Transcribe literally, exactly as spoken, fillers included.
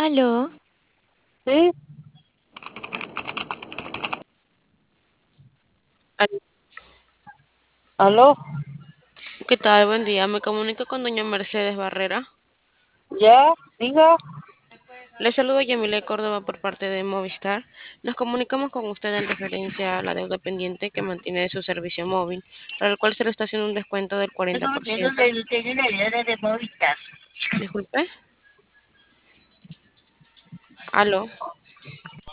Aló, Sí, Al- aló, ¿Qué tal? Buen día. Me comunico con doña Mercedes Barrera. ya, diga. Le saludo Yamile Córdoba por parte de Movistar. Nos comunicamos con usted en referencia a la deuda pendiente que mantiene de su servicio móvil, para el cual se le está haciendo un descuento del Tengo cuarenta por metido ciento. de usted en la ayuda de Movistar. Disculpe. Aló.